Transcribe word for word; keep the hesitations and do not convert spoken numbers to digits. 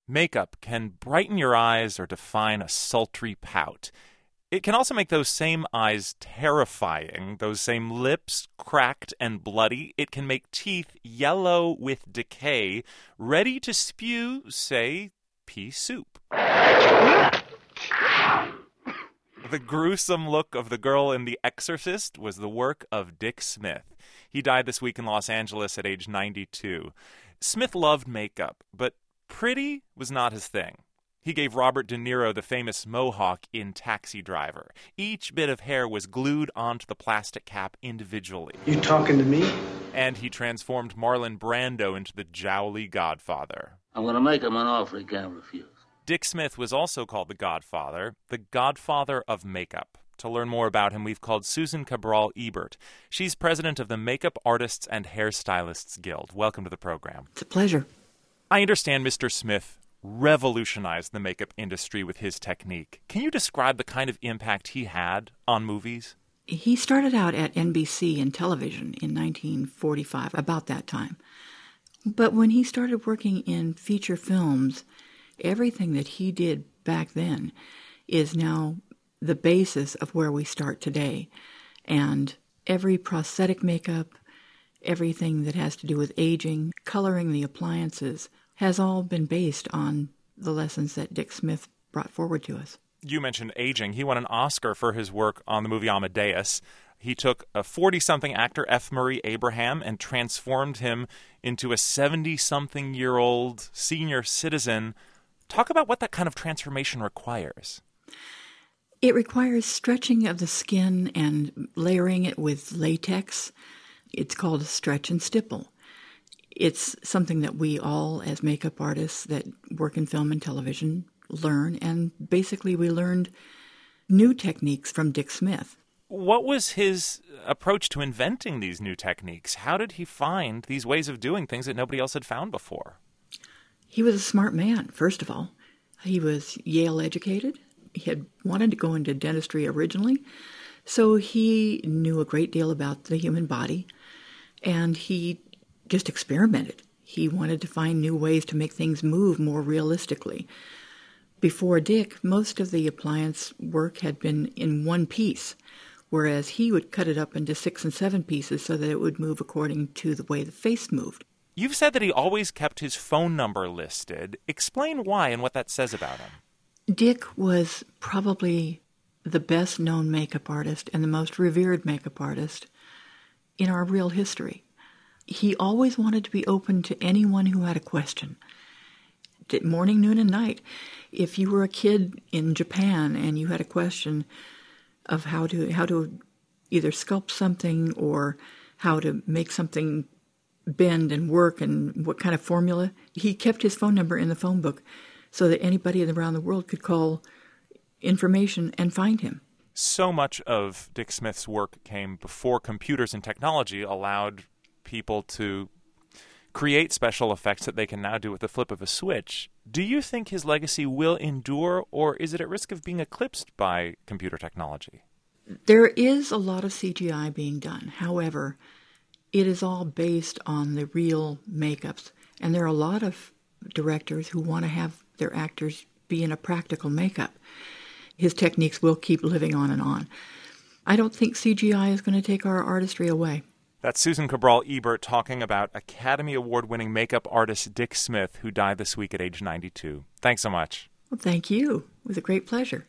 Makeup can brighten your eyes or define a sultry pout. It can also make those same eyes terrifying, those same lips cracked and bloody. It can make teeth yellow with decay, ready to spew, say, pea soup. The gruesome look of the girl in The Exorcist was the work of Dick Smith. He died this week in Los Angeles at age ninety-two. Smith loved makeup, but pretty was not his thing. He gave Robert De Niro the famous mohawk in Taxi Driver. Each bit of hair was glued onto the plastic cap individually. You talking to me? And he transformed Marlon Brando into the jowly Godfather. I'm going to make him an offer he can't refuse. Dick Smith was also called the Godfather, the Godfather of Makeup. To learn more about him, we've called Susan Cabral Ebert. She's president of the Makeup Artists and Hairstylists Guild. Welcome to the program. It's a pleasure. I understand Mister Smith revolutionized the makeup industry with his technique. Can you describe the kind of impact he had on movies? He started out at N B C in television in nineteen forty-five, about that time. But when he started working in feature films, everything that he did back then is now the basis of where we start today. And every prosthetic makeup, everything that has to do with aging, coloring the appliances, has all been based on the lessons that Dick Smith brought forward to us. You mentioned aging. He won an Oscar for his work on the movie Amadeus. He took a forty-something actor, F. Murray Abraham, and transformed him into a seventy-something-year-old senior citizen. Talk about what that kind of transformation requires. It requires stretching of the skin and layering it with latex. It's called a stretch and stipple. It's something that we all, as makeup artists that work in film and television, learn. And basically we learned new techniques from Dick Smith. What was his approach to inventing these new techniques? How did he find these ways of doing things that nobody else had found before? He was a smart man, first of all. He was Yale educated. He had wanted to go into dentistry originally, so he knew a great deal about the human body, and he just experimented. He wanted to find new ways to make things move more realistically. Before Dick, most of the appliance work had been in one piece, whereas he would cut it up into six and seven pieces so that it would move according to the way the face moved. You've said that he always kept his phone number listed. Explain why and what that says about him. Dick was probably the best-known makeup artist and the most revered makeup artist in our real history. He always wanted to be open to anyone who had a question. Morning, noon, and night. If you were a kid in Japan and you had a question of how to how to either sculpt something or how to make something bend and work and what kind of formula, he kept his phone number in the phone book so that anybody around the world could call information and find him. So much of Dick Smith's work came before computers and technology allowed people to create special effects that they can now do with the flip of a switch. Do you think his legacy will endure, or is it at risk of being eclipsed by computer technology? There is a lot of C G I being done. However, it is all based on the real makeups. And there are a lot of directors who want to have their actors be in a practical makeup. His techniques will keep living on and on. I don't think C G I is going to take our artistry away. That's Susan Cabral Ebert talking about Academy Award-winning makeup artist Dick Smith, who died this week at age ninety-two. Thanks so much. Well, thank you. It was a great pleasure.